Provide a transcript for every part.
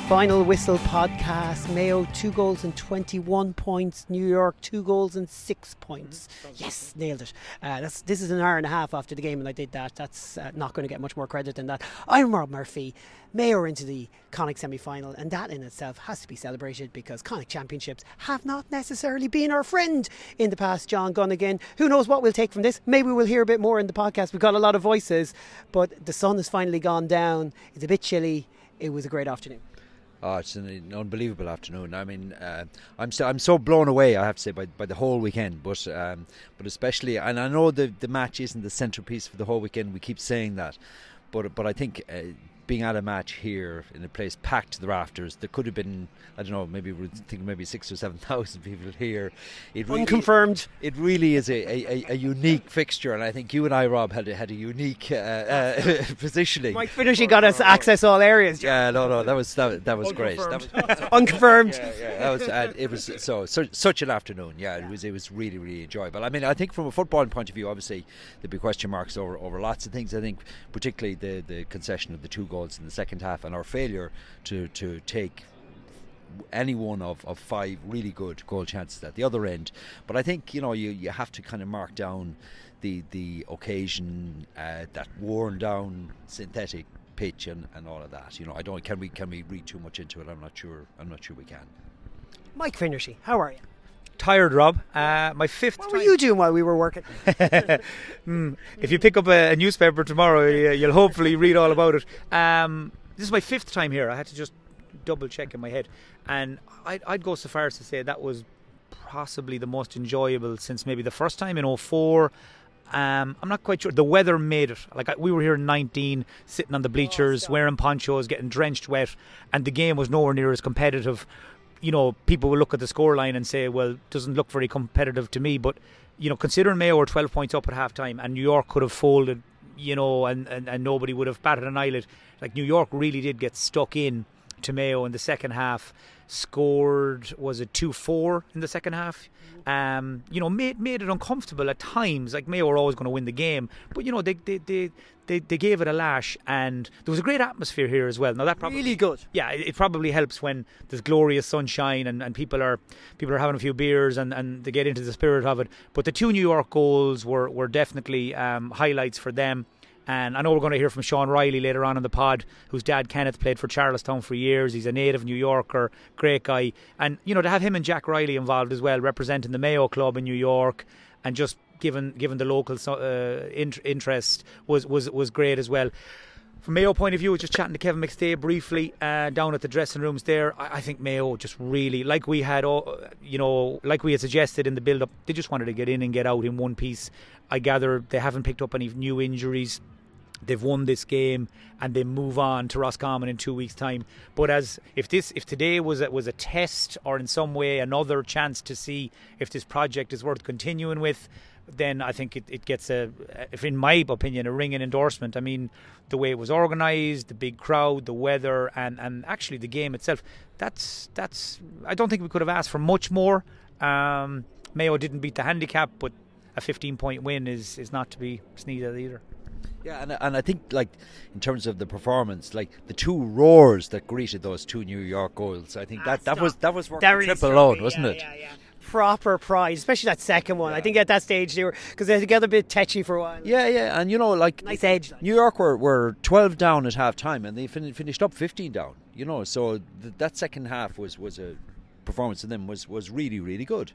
Final Whistle podcast. Mayo 2 goals and 21 points. New York 2 goals and 6 points. Yes, nailed it. This is an hour and a half after the game and I did that. That's not going to get much more credit than that. I'm Rob Murphy. Mayo are into the Connacht semi-final, and that in itself has to be celebrated because Connacht championships have not necessarily been our friend in the past. John Gunnigan, who knows what we'll take from this? Maybe we'll hear a bit more in the podcast. We've got a lot of voices, but the sun has finally gone down. It's a bit chilly. It was a great afternoon. Oh, it's an unbelievable afternoon. I mean, I'm so blown away, I have to say, by the whole weekend. But especially, and I know the match isn't the centrepiece for the whole weekend. We keep saying that, but I think being at a match here in a place packed to the rafters, there could have been, I don't know, maybe we're thinking maybe 6,000 or 7,000 people here. Unconfirmed. It really is a unique fixture, and I think you and I, Rob, had a unique positioning. Mike Finnerty got us access all areas. Yeah, no, that was great. Unconfirmed. Yeah, it was such an afternoon. Yeah, it was really, really enjoyable. I mean, I think from a footballing point of view, obviously there'd be question marks over lots of things. I think particularly the concession of the 2 goals in the second half and our failure to take any one of 5 really good goal chances at the other end. But I think you have to kind of mark down the occasion, that worn down synthetic pitch and all of that. I don't. Can we read too much into it? I'm not sure we can. Mike Finnerty, how are you? Tired, Rob. My fifth. What were you doing while we were working? If you pick up a newspaper tomorrow, you'll hopefully read all about it. This is my 5th time here. I had to just double check in my head, and I'd go so far as to say that was possibly the most enjoyable since maybe the first time in 2004. I'm not quite sure. The weather made it. We were here in 19, sitting on the bleachers, wearing ponchos, getting drenched wet, and the game was nowhere near as competitive. People will look at the scoreline and say, well, it doesn't look very competitive to me. But, considering Mayo were 12 points up at half-time and New York could have folded, and nobody would have batted an eyelid. New York really did get stuck in to Mayo in the second half. Scored, was it 2-4 in the second half? Made it uncomfortable at times. Mayo were always going to win the game. But, they gave it a lash, and there was a great atmosphere here as well. Now that probably really good. Yeah, it probably helps when there's glorious sunshine and people are having a few beers and they get into the spirit of it. But the 2 New York goals were definitely highlights for them. And I know we're going to hear from Sean Riley later on in the pod, whose dad Kenneth played for Charlestown for years. He's a native New Yorker, great guy. And to have him and Jack Riley involved as well, representing the Mayo Club in New York, and just given the local interest was great as well. From Mayo point of view, just chatting to Kevin McStay briefly down at the dressing rooms there. I think Mayo just really, like we had suggested in the build-up, they just wanted to get in and get out in one piece. I gather they haven't picked up any new injuries. They've won this game and they move on to Roscommon in 2 weeks' time. But if today was a test or in some way another chance to see if this project is worth continuing with, then I think it gets in my opinion, a ringing endorsement. I mean, the way it was organised, the big crowd, the weather, and actually the game itself. That's. I don't think we could have asked for much more. Mayo didn't beat the handicap, but a 15-point win is not to be sneezed at either. Yeah, and I think in terms of the performance, the 2 roars that greeted those 2 New York goals, I think that was worth the triple alone, wasn't it? Yeah. Proper pride, especially that second one. Yeah. I think at that stage they got a bit tetchy for a while. Yeah, and nice edge. New York were 12 down at half time and they finished up 15 down. So that second half was a performance of them was really, really good.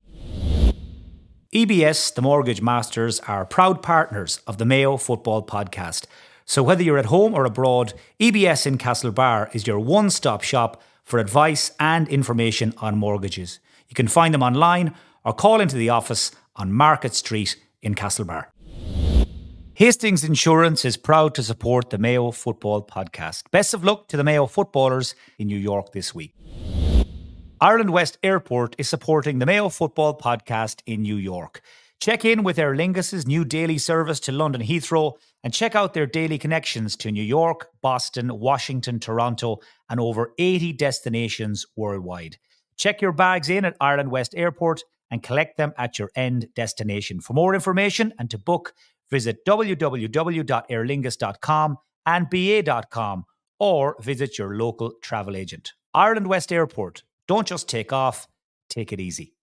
EBS, the Mortgage Masters, are proud partners of the Mayo Football Podcast. So whether you're at home or abroad, EBS in Castlebar is your one-stop shop for advice and information on mortgages. You can find them online or call into the office on Market Street in Castlebar. Hastings Insurance is proud to support the Mayo Football Podcast. Best of luck to the Mayo footballers in New York this week. Ireland West Airport is supporting the Mayo Football Podcast in New York. Check in with Aer Lingus' new daily service to London Heathrow and check out their daily connections to New York, Boston, Washington, Toronto, and over 80 destinations worldwide. Check your bags in at Ireland West Airport and collect them at your end destination. For more information and to book, visit www.aerlingus.com and ba.com or visit your local travel agent. Ireland West Airport. Don't just take off, take it easy.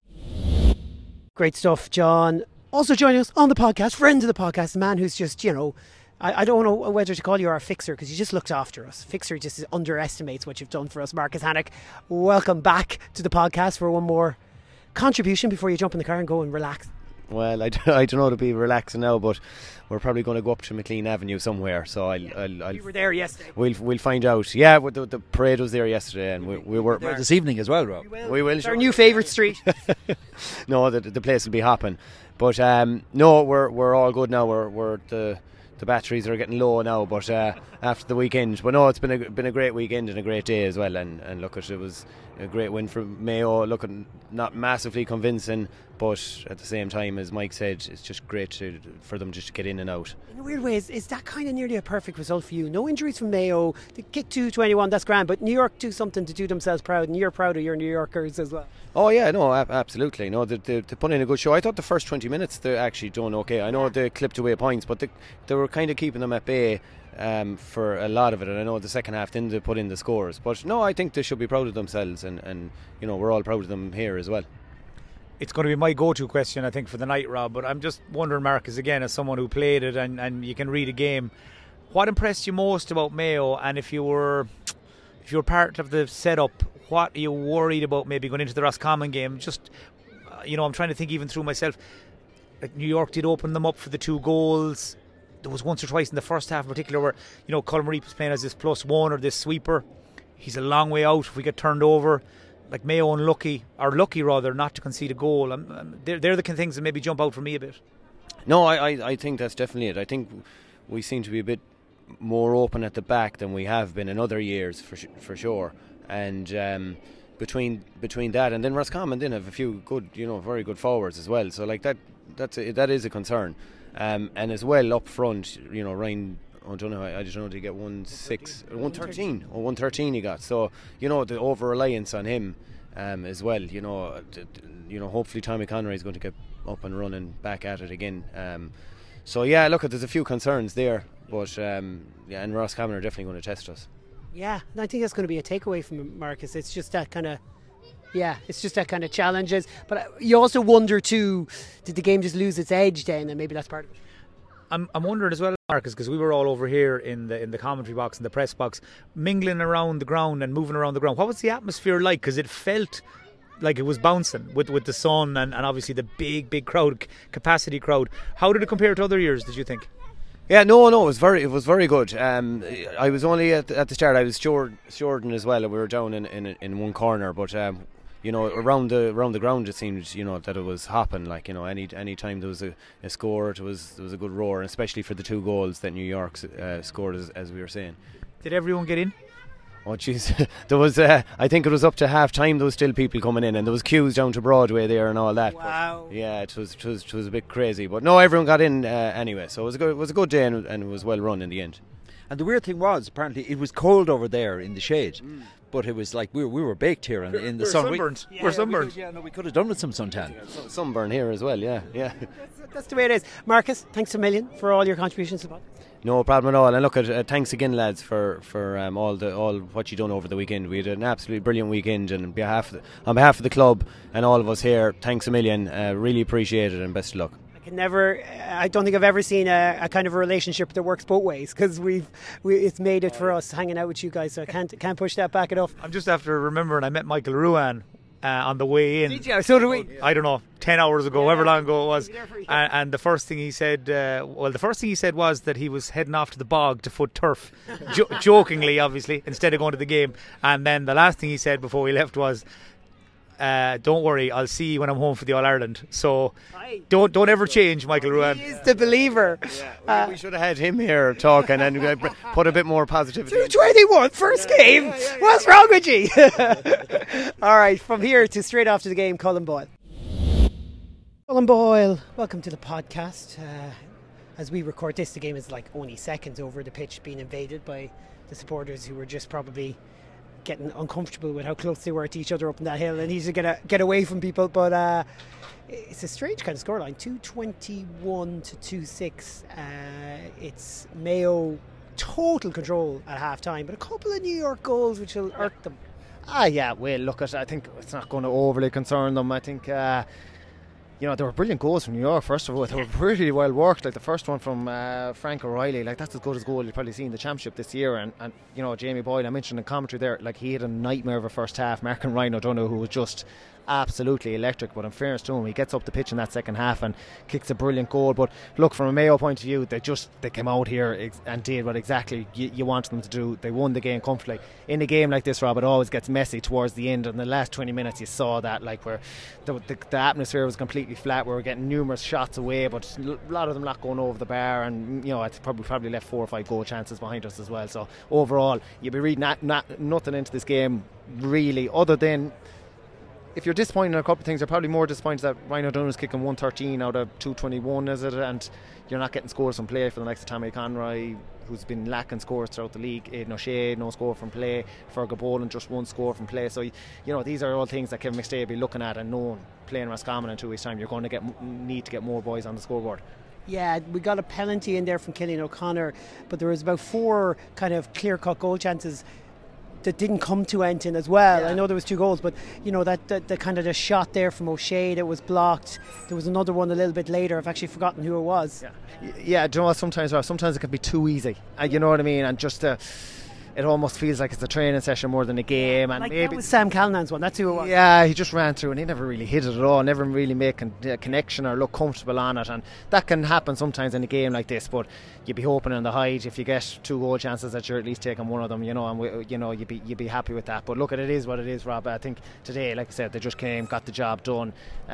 Great stuff, John. Also joining us on the podcast, friend of the podcast, a man who's just, I don't know whether to call you our fixer because you just looked after us. Fixer just underestimates what you've done for us. Marcus Hannock, welcome back to the podcast for one more contribution before you jump in the car and go and relax. Well, I don't know to be relaxing now, but we're probably going to go up to McLean Avenue somewhere. So You were there yesterday. We'll find out. Yeah, the parade was there yesterday, and we were there this evening as well, Rob. We will. It's our new favourite street. No, the place will be hopping. But no, we're all good now. We're the batteries are getting low now, but after the weekend. But no, it's been a great weekend and a great day as well. And look, it was a great win for Mayo. Look, not massively convincing, but at the same time, as Mike said, it's just great for them just to get in and out. In a weird way, is that kind of nearly a perfect result for you? No injuries from Mayo. They kick 2-21, that's grand. But New York do something to do themselves proud, and you're proud of your New Yorkers as well. Oh yeah, no, absolutely. No, they put in a good show. I thought the first 20 minutes they actually done okay. I know they clipped away points, but they were kind of keeping them at bay for a lot of it. And I know the second half didn't they put in the scores. But no, I think they should be proud of themselves, and we're all proud of them here as well. It's going to be my go-to question, I think, for the night, Rob. But I'm just wondering, Marcus, again, as someone who played it and you can read a game, what impressed you most about Mayo? And if you were part of the setup, what are you worried about maybe going into the Roscommon game? Just, I'm trying to think even through myself. Like New York did open them up for the 2 goals. There was once or twice in the first half in particular where, Colm Reap was playing as this +1 or this sweeper. He's a long way out if we get turned over. Like Mayo lucky rather, not to concede a goal. They're the kind of things that maybe jump out for me a bit. No, I think that's definitely it. I think we seem to be a bit more open at the back than we have been in other years for sure. And between that and then Roscommon didn't have a few good, very good forwards as well. So like that is a concern. And as well up front, Ryan. I don't know. I just know to get 113 or 113 he got. So the over reliance on him as well. Hopefully Tommy Conroy is going to get up and running back at it again. So yeah, look, there's a few concerns there, but and Roscommon are definitely going to test us. Yeah, and I think that's going to be a takeaway from Marcus. It's just that kind of challenges. But you also wonder too, did the game just lose its edge then? And maybe that's part of it. I'm wondering as well, Marcus, because we were all over here in the commentary box, in the press box, mingling around the ground and moving around the ground. What was the atmosphere like? Because it felt like it was bouncing with the sun and obviously the big crowd, capacity crowd. How did it compare to other years, did you think? Yeah, no, it was very good. I was only at the start. I was stewarding as well. We were down in one corner, but around the ground it seemed that it was hopping. Like any time there was a score, there was a good roar, especially for the 2 goals that New York scored, as we were saying. Did everyone get in? Oh jeez, there was. I think it was up to half time. There was still people coming in, and there was queues down to Broadway there and all that. Wow. But yeah, it was a bit crazy, but no, everyone got in anyway. So it was a good day, and it was well run in the end. And the weird thing was, apparently, it was cold over there in the shade, but it was like we were baked here in the sun. Sunburned. We're sunburned. We could have done with some suntan. Sunburn here as well. Yeah. That's the way it is. Marcus, thanks a million for all your contributions to the podcast. No problem at all. And look, thanks again, lads, for all what you done over the weekend. We had an absolutely brilliant weekend, and on behalf of the club and all of us here, thanks a million. Really appreciate it, and best of luck. I don't think I've ever seen a kind of a relationship that works both ways, because it's made it for us hanging out with you guys. So I can't push that back enough. I'm just after remembering I met Michael Ruan on the way in. Did you? So did we. I don't know, 10 hours ago, however long ago it was. And the first thing he said, was that he was heading off to the bog to foot turf, jokingly, obviously, instead of going to the game. And then the last thing he said before he left was, don't worry, I'll see you when I'm home for the All-Ireland. So don't ever change, Michael Ruan. He is the believer. Yeah, we should have had him here talking and put a bit more positivity. 2-21, first game. What's wrong with you? All right, from here to straight after the game, Colin Boyle. Colin Boyle, welcome to the podcast. As we record this, the game is like only seconds over the pitch being invaded by the supporters who were just probably getting uncomfortable with how close they were to each other up in that hill, and he's to get away from people. But it's a strange kind of scoreline, 2-21 to 2-6. It's Mayo total control at half time, but a couple of New York goals which will hurt them. Yeah, well, look, I think it's not going to overly concern them. I think, there were brilliant goals from New York, first of all. They were really well worked. Like the first one from Frank O'Reilly, like that's as good as goal you've probably seen in the championship this year. And Jamie Boyle, I mentioned in commentary there, like he had a nightmare of a first half. Mark and Ryan O'Donoghue, who was just absolutely electric, but in fairness to him, he gets up the pitch in that second half and kicks a brilliant goal. But look, from a Mayo point of view, they came out here and did what exactly you wanted them to do. They won the game comfortably. In a game like this, Rob, it always gets messy towards the end, and the last 20 minutes you saw that, like where the atmosphere was completely flat. We were getting numerous shots away, but a lot of them not going over the bar, and it's probably left 4 or 5 goal chances behind us as well. So overall, you'd be reading nothing into this game really, other than if you're disappointed in a couple of things, you're probably more disappointed that Ryan O'Donnell's kicking 113 out of 221, is it? And you're not getting scores from play for the likes of Tommy Conroy, who's been lacking scores throughout the league. Aidan O'Shea, no score from play. Fergal Boland, just 1 score from play. So these are all things that Kevin McStay will be looking at, and knowing playing Roscommon in 2 weeks' time, you're going to need to get more boys on the scoreboard. Yeah, we got a penalty in there from Killian O'Connor, but there was about 4 kind of clear-cut goal chances that didn't come to Enton as well. I know there was 2 goals, but that kind of the shot there from O'Shea that was blocked. There was another one a little bit later. I've actually forgotten who it was. Yeah, do you know what? Sometimes it can be too easy. You know what I mean? And just it almost feels like it's a training session more than a game. And like maybe that was Sam Callanan's one. That's who it was. Yeah, he just ran through and he never really hit it at all. Never really make a connection or look comfortable on it. And that can happen sometimes in a game like this. But you'd be hoping in the height, if you get 2 goal chances, that you're at least taking one of them. And you'd be happy with that. But look, it is what it is, Rob. I think today, like I said, they just came, got the job done.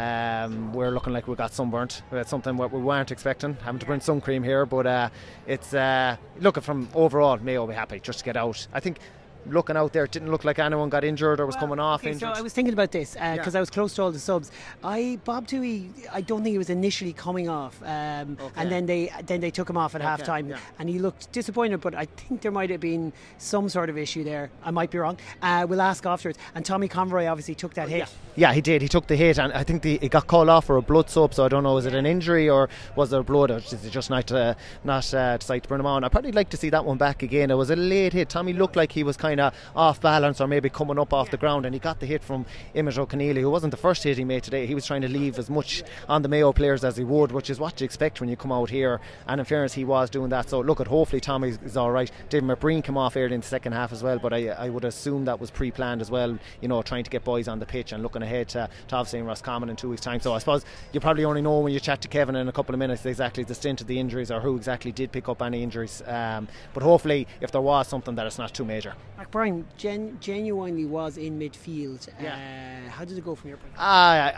We're looking like we got sunburnt. That's something what we weren't expecting. Having to bring sun cream here, but it's looking from overall, Mayo will be happy just to get out. I think looking out there, it didn't look like anyone got injured or was coming off injured. So I was thinking about this because I was close to all the subs. Bob Toohey, I don't think he was initially coming off, and then they took him off at half time, and he looked disappointed. But I think there might have been some sort of issue there. I might be wrong. We'll ask afterwards. And Tommy Conroy obviously took that hit. Yeah, he did. He took the hit, and I think he got called off for a blood soap. So I don't know, is it an injury or was there blood? Or is it just not decide to bring him on? I'd probably like to see that one back again. It was a late hit. Tommy looked like he was kind of off balance or maybe coming up off the ground, and he got the hit from Image O'Keneally, who wasn't the first hit he made today. He was trying to leave as much on the Mayo players as he would, which is what you expect when you come out here, and in fairness, he was doing that. So look, hopefully Tommy is alright. David McBreen came off early in the second half as well, but I would assume that was pre-planned as well, trying to get boys on the pitch and looking ahead to obviously in Roscommon in 2 weeks' time. So I suppose you probably only know when you chat to Kevin in a couple of minutes exactly the stint of the injuries or who exactly did pick up any injuries, but hopefully if there was something, that it's not too major. Mark Brian genuinely was in midfield. How did it go from your point of view?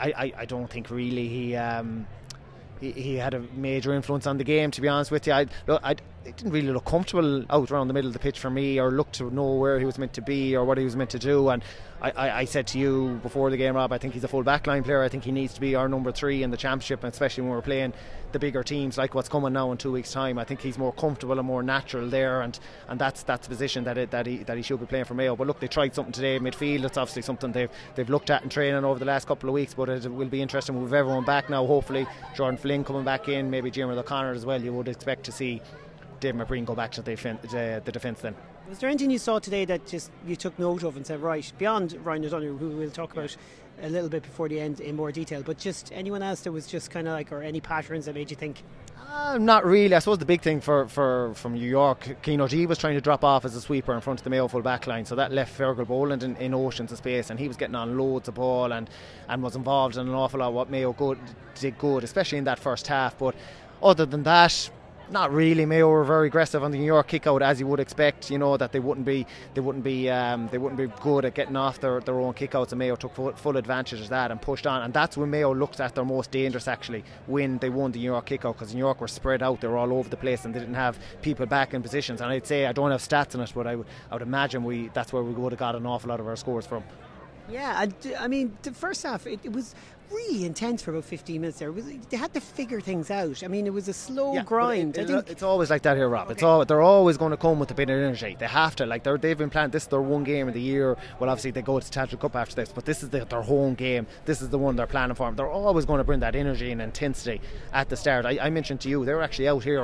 I don't think really he had a major influence on the game, to be honest with you. It didn't really look comfortable out around the middle of the pitch for me, or look to know where he was meant to be or what he was meant to do. And I said to you before the game, Rob, I think he's a full backline player. I think he needs to be our number 3 in the championship, and especially when we're playing the bigger teams like what's coming now in 2 weeks' time. I think he's more comfortable and more natural there, and that's the position that he should be playing for Mayo. But look, they tried something today in midfield. It's obviously something they've looked at in training over the last couple of weeks, but it will be interesting with everyone back now. Hopefully Jordan Flynn coming back in, maybe Diarmuid O'Connor as well. You would expect to see David McBreen go back to the defence then. Was there anything you saw today that just you took note of and said, right, beyond Ryan O'Donoghue, who we'll talk about a little bit before the end in more detail, but just anyone else that was just kind of like, or any patterns that made you think? Not really. I suppose the big thing from New York, Keane O'G was trying to drop off as a sweeper in front of the Mayo full back line, so that left Fergal Boland in oceans of space, and he was getting on loads of ball and was involved in an awful lot of what Mayo did good, especially in that first half. But other than that, not really. Mayo were very aggressive on the New York kick out, as you would expect. That they wouldn't be good at getting off their own kick outs, and Mayo took full advantage of that and pushed on, and that's when Mayo looked at their most dangerous actually, when they won the New York kick out, because New York were spread out, they were all over the place, and they didn't have people back in positions. And I'd say, I don't have stats on it, but I would imagine that's where we would have got an awful lot of our scores from. Yeah, I mean, the first half, it was really intense for about 15 minutes there. They had to figure things out. I mean, it was a slow grind. It's always like that here, Rob. Okay. They're always going to come with a bit of energy. They have to. Like they've been planning. This is their one game of the year. Well, obviously they go to Tadrick Cup after this, but this is their home game. This is the one they're planning for. They're always going to bring that energy and intensity at the start. I mentioned to you, they were actually out here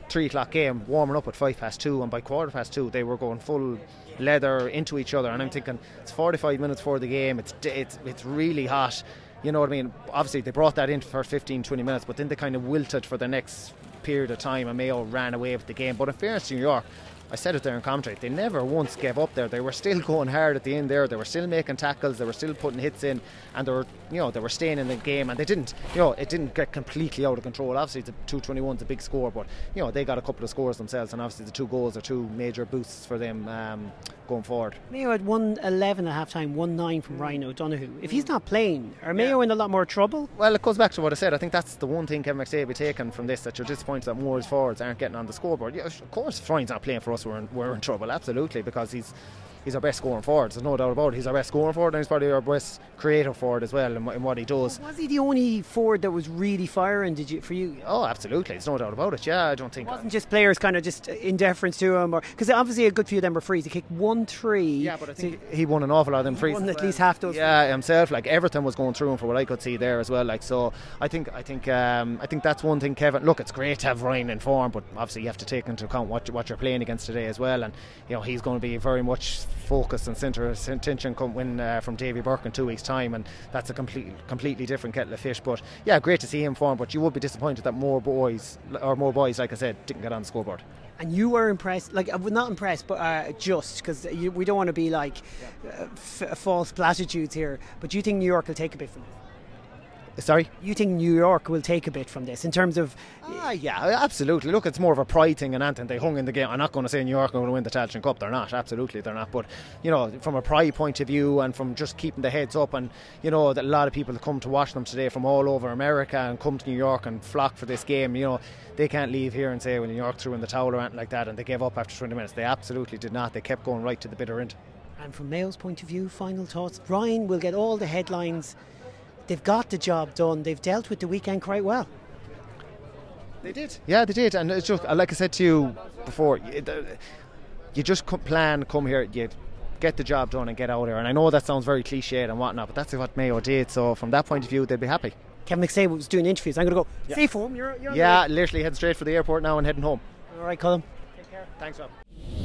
3 o'clock game, warming up at 2:05, and by 2:15 they were going full leather into each other. And I'm thinking, it's 45 minutes before the game, it's really hot. You know what I mean? Obviously they brought that in for 15-20 minutes, but then they kind of wilted for the next period of time, and Mayo ran away with the game. But in fairness to New York, I said it there in commentary, they never once gave up there. They were still going hard at the end there. They were still making tackles, they were still putting hits in, and they were staying in the game, and they didn't, it didn't get completely out of control. Obviously the 221's a big score, but they got a couple of scores themselves, and obviously the 2 goals are 2 major boosts for them going forward. Mayo had 1-11 at half time, 1-9 from Ryan O'Donoghue. If he's not playing, are Mayo in a lot more trouble? Well, it goes back to what I said. I think that's the one thing Kevin McStay will be taking from this, that you're disappointed that Moore's forwards aren't getting on the scoreboard. Yeah, of course, if Ryan's not playing for us, we're in trouble, absolutely, because he's our best scoring forward. There's no doubt about it. He's our best scoring forward, and he's probably our best creative forward as well in what he does. Was he the only forward that was really firing? For you? Oh, absolutely. There's no doubt about it. Yeah, I don't think it wasn't just players kind of just in deference to him, because obviously a good few of them were frees. He kicked 1-3. Yeah, but I think he won an awful lot of them frees. Won at least half those. Yeah, himself. Like everything was going through him for what I could see there as well. Like, so I think that's one thing. Kevin, look, it's great to have Ryan in form, but obviously you have to take into account what you're playing against today as well. And he's going to be very much focused and centre of attention from Davy Burke in 2 weeks' time, and that's a completely different kettle of fish. But yeah, great to see him form, but you would be disappointed that more boys, like I said, didn't get on the scoreboard. And you were impressed, not impressed, but just because we don't want to be false platitudes here, but do you think New York will take a bit from this? Sorry? You think New York will take a bit from this in terms of... yeah, absolutely. Look, it's more of a pride thing and anything. They hung in the game. I'm not going to say New York are going to win the Tailteann Cup. They're not. Absolutely, they're not. But, from a pride point of view and from just keeping the heads up, and, that a lot of people come to watch them today from all over America and come to New York and flock for this game, they can't leave here and say, well, New York threw in the towel or anything like that and they gave up after 20 minutes. They absolutely did not. They kept going right to the bitter end. And from Mayo's point of view, final thoughts. Ryan will get all the headlines. They've got the job done. They've dealt with the weekend quite well. They did. Yeah, they did. And it's just, like I said to you before, you just come here, you get the job done and get out there. And I know that sounds very cliched and whatnot, but that's what Mayo did. So from that point of view, they'd be happy. Kevin McStay was doing interviews. I'm going to go, safe home. You're literally heading straight for the airport now and heading home. All right, Colin. Take care. Thanks, Rob.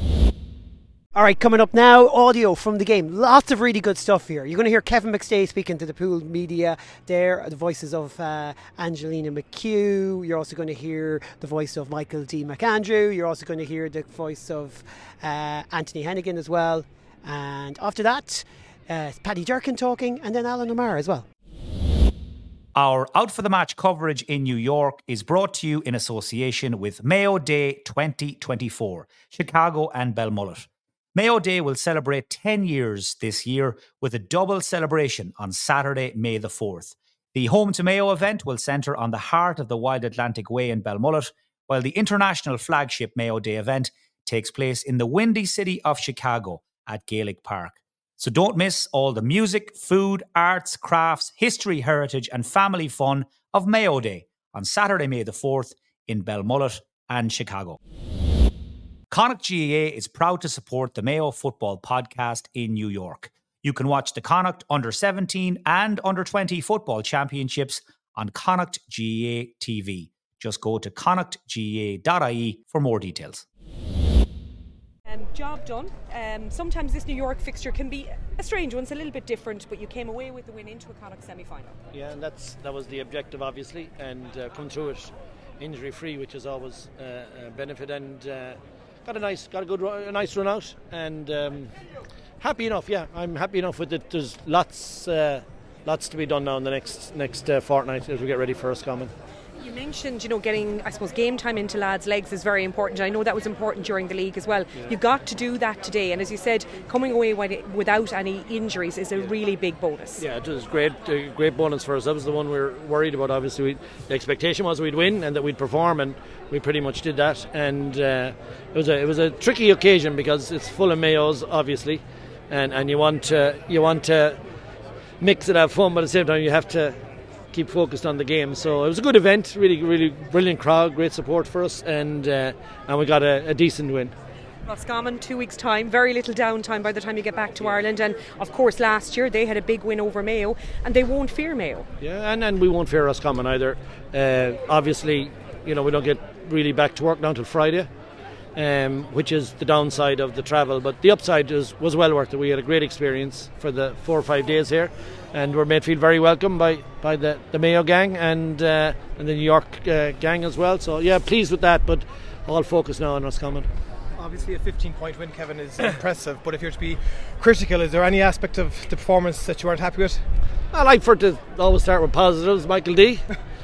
All right, coming up now, audio from the game. Lots of really good stuff here. You're going to hear Kevin McStay speaking to the Pool media there, the voices of Angelina McHugh. You're also going to hear the voice of Michael D. McAndrew. You're also going to hear the voice of Anthony Hennigan as well. And after that, Paddy Durkin talking, and then Alan O'Meara as well. Our Out for the Match coverage in New York is brought to you in association with Mayo Day 2024, Chicago and Belmullet. Mayo Day will celebrate 10 years this year with a double celebration on Saturday, May the 4th. The Home to Mayo event will centre on the heart of the Wild Atlantic Way in Belmullet, while the international flagship Mayo Day event takes place in the Windy City of Chicago at Gaelic Park. So don't miss all the music, food, arts, crafts, history, heritage and family fun of Mayo Day on Saturday, May the 4th in Belmullet and Chicago. Connacht GAA is proud to support the Mayo Football Podcast in New York. You can watch the Connacht Under-17 and Under-20 football championships on Connacht GAA TV. Just go to connachtgaa.ie for more details. Job done. Sometimes this New York fixture can be a strange one. It's a little bit different, but you came away with the win into a Connacht semi-final. Yeah, and that was the objective, obviously, and come through it injury-free, which is always a benefit. And got a nice run out, and happy enough. Yeah, I'm happy enough with it. There's lots to be done now in the next fortnight as we get ready for Roscommon. You mentioned, getting, I suppose, game time into lads' legs is very important. I know that was important during the league as well. Yeah. You got to do that today, and as you said, coming away without any injuries is a really big bonus. Yeah, it was great bonus for us. That was the one we were worried about. Obviously, the expectation was we'd win and that we'd perform, and we pretty much did that. And it was a tricky occasion because it's full of Mayos, obviously, and you want to mix it, have fun, but at the same time you have to keep focused on the game. So it was a good event, really, really brilliant crowd, great support for us, and we got a decent win. Roscommon, 2 weeks' time, very little downtime by the time you get back to Ireland, and of course last year they had a big win over Mayo, and they won't fear Mayo. Yeah, and we won't fear Roscommon either. Obviously, we don't get really back to work now until Friday, which is the downside of the travel. But the upside was well worth it. We had a great experience for the 4 or 5 days here, and we're made feel very welcome by the Mayo gang and the New York gang as well. So yeah, pleased with that, but all focus now on Roscommon. Obviously a 15-point win, Kevin, is impressive, but if you're to be critical, is there any aspect of the performance that you weren't happy with? I like for it to always start with positives, Michael D,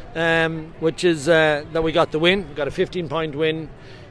which is that we got the win. We got a 15-point win.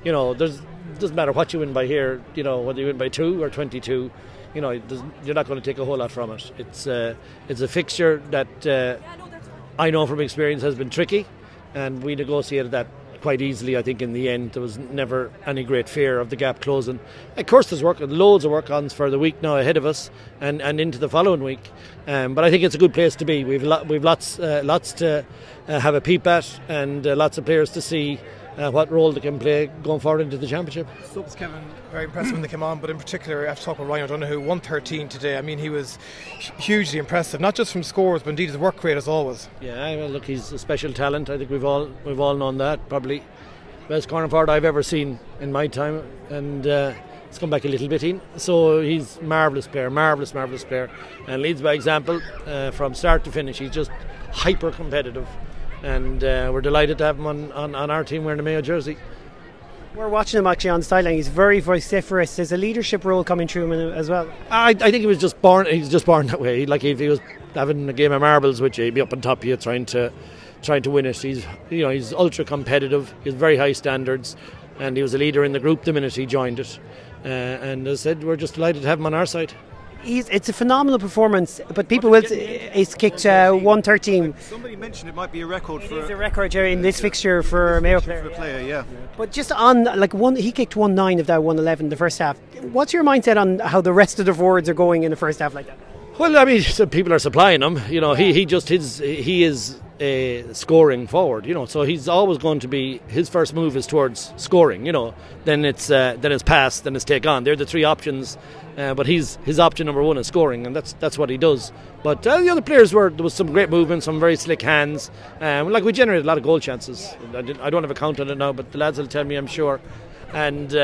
Doesn't matter what you win by here, whether you win by 2 or 22, you're not going to take a whole lot from it. It's a fixture that I know from experience has been tricky, and we negotiated that quite easily. I think in the end there was never any great fear of the gap closing. Of course there's loads of work-ons for the week now ahead of us and into the following week, but I think it's a good place to be. We've lots to have a peep at, and lots of players to see what role they can play going forward into the championship. Subs, Kevin, very impressive when they came on, but in particular I have to talk about Ryan O'Donoghue, 113 today. I mean, he was hugely impressive, not just from scores but indeed his work rate as always. Yeah, well, look, he's a special talent. I think we've all known that. Probably best corner forward I've ever seen in my time, and it's come back a little bit in. So he's marvellous player, marvellous player, and leads by example from start to finish. He's just hyper competitive, and we're delighted to have him on our team wearing the Mayo jersey. We're watching him actually on the sideline. He's very vociferous. There's a leadership role coming through him as well. I think he was just born. He's just born that way. Like if he was having a game of marbles, which he'd be up on top of you trying to win it. He's ultra competitive. He has very high standards, and he was a leader in the group the minute he joined it. And as I said, we're just delighted to have him on our side. It's a phenomenal performance, but people will. He's kicked 113. Somebody mentioned it might be a record. It is a record in this fixture for a Mayo player. Yeah. But just on he kicked 1-9 of that 111 in the first half. What's your mindset on how the rest of the forwards are going in the first half like that? Well, I mean, some people are supplying him. He is a scoring forward. So he's always going to be, his first move is towards scoring. Then it's pass, then it's take on. They're the three options. But his option number one is scoring, and that's what he does. But the other players there was some great movement, some very slick hands. We generated a lot of goal chances. I don't have a count on it now, but the lads will tell me, I'm sure. And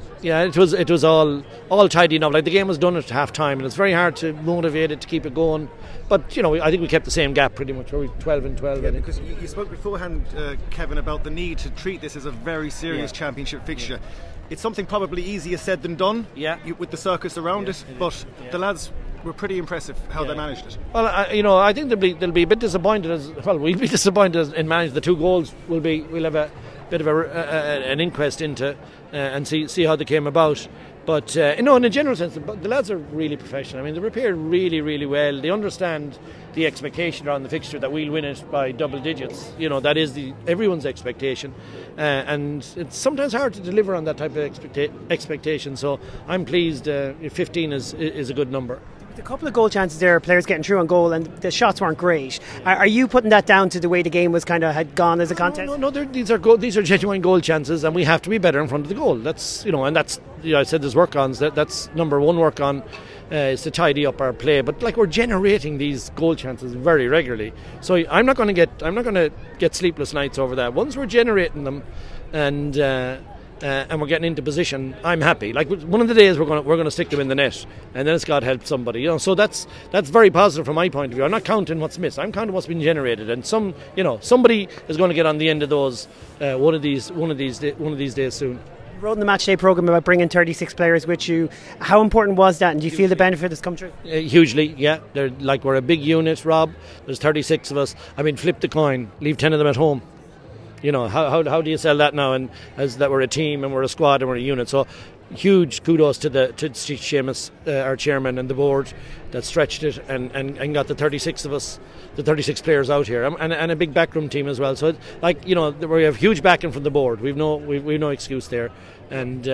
it was all tidy enough. Like the game was done at half time, and it's very hard to motivate it to keep it going. But I think we kept the same gap pretty much. Were we 12 and 12? Yeah, because you spoke beforehand, Kevin, about the need to treat this as a very serious championship fixture. Yeah. It's something probably easier said than done. Yeah. With the circus around it, but the lads were pretty impressive how they managed it. Well, I think they'll be a bit disappointed we'll be disappointed in managing the 2 goals. We'll have a bit of an inquest into and see how they came about. But in a general sense, the lads are really professional. I mean, they prepare really, really well. They understand the expectation around the fixture that we'll win it by double digits. That is everyone's expectation, and it's sometimes hard to deliver on that type of expectation. So I'm pleased. 15 is a good number. A couple of goal chances there, players getting through on goal, and the shots weren't great. Are you putting that down to the way the game was had gone as a contest? No, these are genuine goal chances, and we have to be better in front of the goal. That's and that's I said there's work-ons. That's number one work-on is to tidy up our play. But we're generating these goal chances very regularly, so I'm not going to get sleepless nights over that. Once we're generating them, and we're getting into position, I'm happy. One of the days we're going to stick them in the net, and then it's got to help somebody. So that's very positive from my point of view. I'm not counting what's missed. I'm counting what's been generated, and somebody is going to get on the end of those one of these days soon. You wrote in the Matchday programme about bringing 36 players with you. How important was that, and do you feel the benefit has come through? Hugely, yeah. We're a big unit, Rob. There's 36 of us. I mean, flip the coin, leave 10 of them at home. How do you sell that now? And as that we're a team and we're a squad and we're a unit. So huge kudos to Seamus, our chairman, and the board that stretched it and got the 36 of us, the 36 players out here, and a big backroom team as well. So we have huge backing from the board. We've no excuse there, and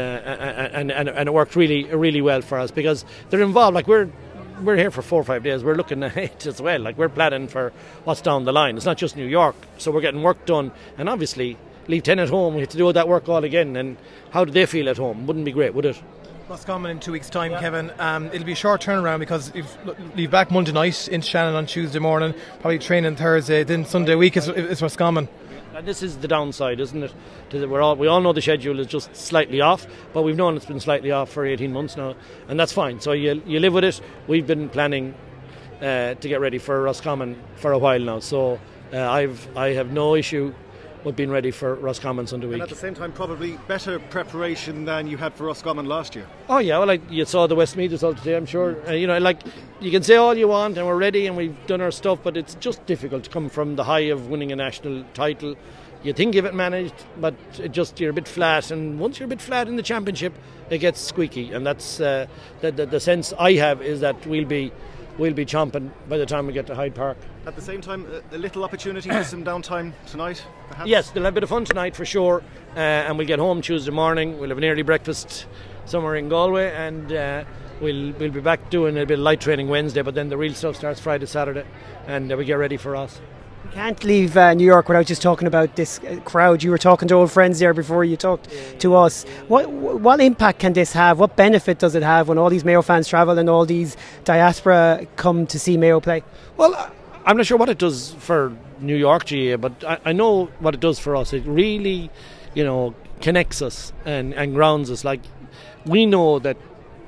it worked really, really well for us because they're involved. We're here for 4 or 5 days. We're looking ahead as well. We're planning for what's down the line. It's not just New York, so we're getting work done. And obviously, leave 10 at home. We have to do all that work all again. And how do they feel at home? Wouldn't be great, would it? Roscommon in 2 weeks' time, Kevin. It'll be a short turnaround because you leave back Monday night into Shannon on Tuesday morning, probably training Thursday, then Sunday week is Roscommon. And this is the downside, isn't it? We all know the schedule is just slightly off, but we've known it's been slightly off for 18 months now, and that's fine. So you live with it. We've been planning to get ready for Roscommon for a while now, so I have no issue with being ready for Roscommon Sunday week. And at the same time, probably better preparation than you had for Roscommon last year. Oh yeah, well, you saw the Westmeath result today, I'm sure. You can say all you want, and we're ready, and we've done our stuff, but it's just difficult to come from the high of winning a national title. You think you've it managed, but you're a bit flat, and once you're a bit flat in the championship, it gets squeaky, and that's the sense I have is that we'll be chomping by the time we get to Hyde Park. At the same time, a little opportunity for some downtime tonight, perhaps? Yes, they'll have a bit of fun tonight for sure, and we'll get home Tuesday morning. We'll have an early breakfast somewhere in Galway, and we'll be back doing a bit of light training Wednesday, but then the real stuff starts Friday, Saturday, and we get ready for us. You can't leave New York without just talking about this crowd. You were talking to old friends there before you talked to us. What impact can this have? What benefit does it have when all these Mayo fans travel and all these diaspora come to see Mayo play? Well, I'm not sure what it does for New York GA, but I know what it does for us. It really, connects us and grounds us. Like, we know that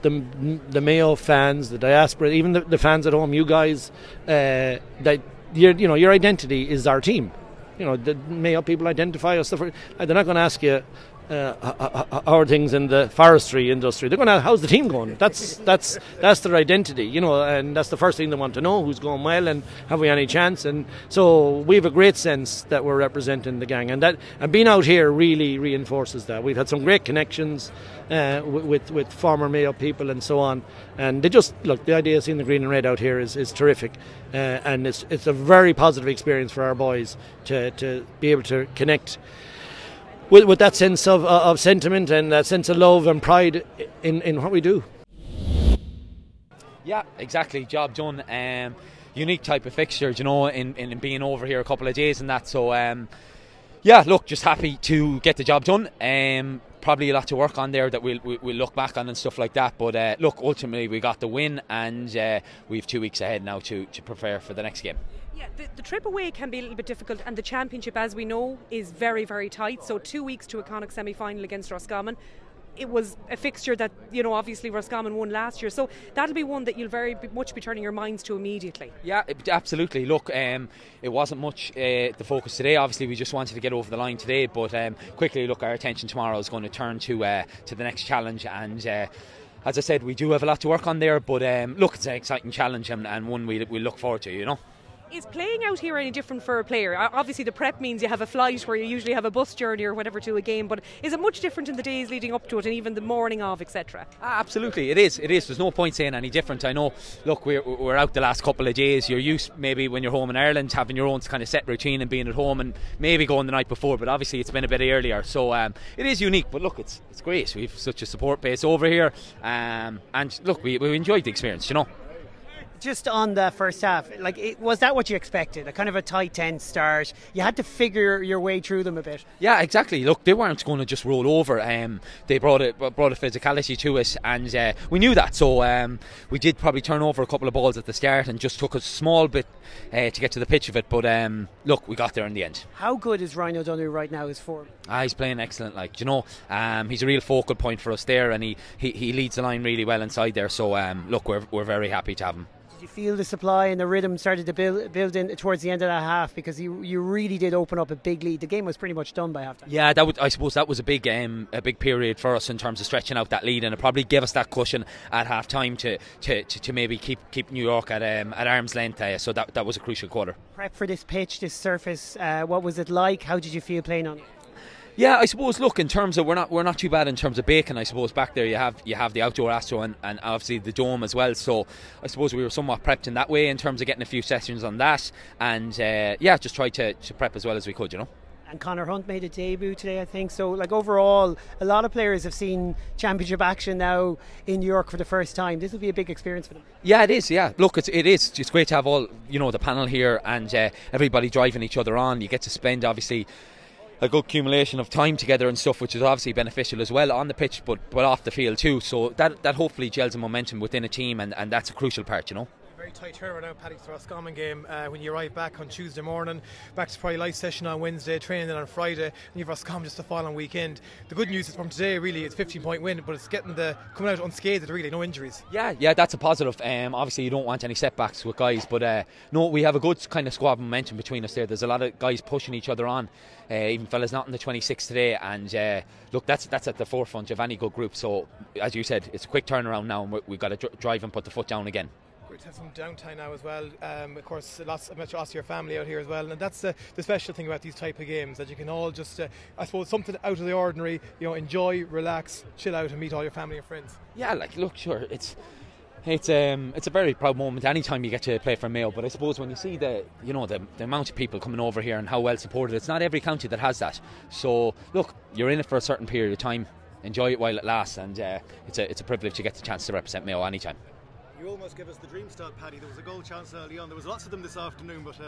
the Mayo fans, the diaspora, even the fans at home, you guys, that your identity is our team. The Mayo people identify us. They're not going to ask you how are things in the forestry industry. They're going to ask, how's the team going? That's their identity, and that's the first thing they want to know, who's going well and have we any chance. And so we have a great sense that we're representing the gang, and being out here really reinforces that. We've had some great connections with former Mayo people and so on, and they just look, the idea of seeing the green and red out here is terrific, and it's a very positive experience for our boys to be able to connect with that sense of sentiment and that sense of love and pride in what we do. Yeah, exactly. Job done. Unique type of fixture, in being over here a couple of days and that. So, just happy to get the job done. Probably a lot to work on there that we'll look back on and stuff like that. But ultimately we got the win, and we have 2 weeks ahead now to prepare for the next game. Yeah, the trip away can be a little bit difficult, and the championship, as we know, is very, very tight. So 2 weeks to a Connacht semi-final against Roscommon. It was a fixture that, obviously Roscommon won last year. So that'll be one that you'll very much be turning your minds to immediately. Yeah, absolutely. Look, it wasn't much the focus today. Obviously, we just wanted to get over the line today. But quickly, look, our attention tomorrow is going to turn to the next challenge. And as I said, we do have a lot to work on there. But look, it's an exciting challenge and one we look forward to, Is playing out here any different for a player? Obviously the prep means you have a flight where you usually have a bus journey or whatever to a game, but is it much different in the days leading up to it and even the morning of, etc.? Absolutely, it is. There's no point saying any different. I know, look, we're out the last couple of days. You're used maybe when you're home in Ireland having your own kind of set routine and being at home and maybe going the night before, but obviously it's been a bit earlier, so it is unique. But look, it's great. We've such a support base over here, and look, we enjoyed the experience, Just on the first half, was that what you expected? A kind of a tight, tense start. You had to figure your way through them a bit. Yeah, exactly. Look, they weren't going to just roll over. They brought a physicality to it, and we knew that. So we did probably turn over a couple of balls at the start, and just took a small bit to get to the pitch of it. But look, we got there in the end. How good is Ryan O'Donoghue right now? His form? He's playing excellent. He's a real focal point for us there, and he leads the line really well inside there. So look, we're very happy to have him. Did you feel the supply and the rhythm started to build in towards the end of that half, because you really did open up a big lead? The game was pretty much done by half time. Yeah, I suppose that was a big period for us in terms of stretching out that lead, and it probably gave us that cushion at half time to maybe keep New York at arm's length. So that was a crucial quarter. Prep for this pitch, this surface, what was it like? How did you feel playing on it? Yeah, I suppose, look, in terms of we're not too bad in terms of bacon. I suppose back there you have the outdoor Astro and obviously the dome as well, so I suppose we were somewhat prepped in that way in terms of getting a few sessions on that, and just tried to prep as well as we could, And Conor Hunt made a debut today, I think. So, overall, a lot of players have seen championship action now in New York for the first time. This will be a big experience for them. Yeah, it is. Yeah, look, it is. It's great to have all the panel here and everybody driving each other on. You get to spend obviously a good accumulation of time together and stuff, which is obviously beneficial as well on the pitch, but off the field too. So that hopefully gels a momentum within a team, and that's a crucial part, Very Very tight turnaround now, Paddy, for Roscommon game. When you arrive back on Tuesday morning, back to probably live session on Wednesday, training then on Friday, and you've Roscommon just the following weekend. The good news is from today, really, it's 15-point win, but it's getting coming out unscathed, really, no injuries. Yeah, that's a positive. Obviously, you don't want any setbacks with guys, but no, we have a good kind of squad momentum between us there. There's a lot of guys pushing each other on, even fellas not in the 26 today, and look, that's at the forefront of any good group. So, as you said, it's a quick turnaround now, and we've got to drive and put the foot down again. Great to have some downtime now as well. Of course, I've met lots of your family out here as well, and that's the special thing about these type of games, that you can all just, I suppose, something out of the ordinary, enjoy, relax, chill out, and meet all your family and friends. Yeah, look, sure, it's a very proud moment anytime you get to play for Mayo, but I suppose when you see the amount of people coming over here and how well supported, it's not every county that has that. So look, you're in it for a certain period of time, enjoy it while it lasts, and it's a privilege to get the chance to represent Mayo anytime. You almost give us the dream start, Paddy. There was a goal chance early on. There was lots of them this afternoon, but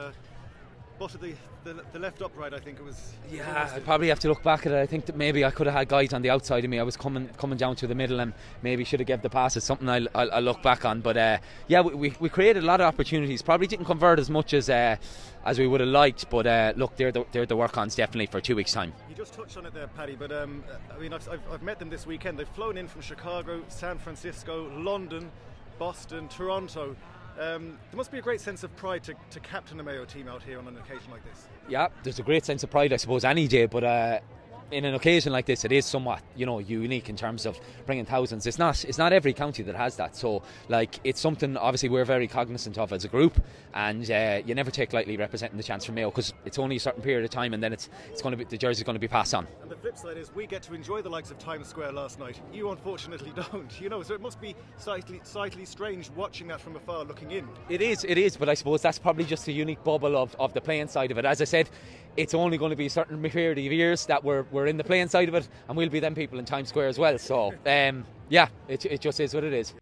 the left upright, I think it was. Yeah, I probably have to look back at it. I think that maybe I could have had guys on the outside of me. I was coming down to the middle and maybe should have given the pass. It's something I'll look back on. But we created a lot of opportunities. Probably didn't convert as much as we would have liked. But look, they're the work-ons definitely for 2 weeks' time. You just touched on it there, Paddy. But I mean, I've met them this weekend. They've flown in from Chicago, San Francisco, London, Boston, Toronto. There must be a great sense of pride to captain a Mayo team out here on an occasion like this. Yeah, there's a great sense of pride, I suppose, any day, but in an occasion like this, it is somewhat, unique in terms of bringing thousands. It's not every county that has that, so it's something obviously we're very cognizant of as a group, and you never take lightly representing the chance for Mayo, because it's only a certain period of time, and then it's going to be, the jersey's going to be passed on. And the flip side is we get to enjoy the likes of Times Square last night. You unfortunately don't, so it must be slightly strange watching that from afar, looking in. It is, but I suppose that's probably just a unique bubble of the playing side of it. As I said, it's only going to be a certain period of years that we're in the playing side of it, and we'll be them people in Times Square as well. So it just is what it is.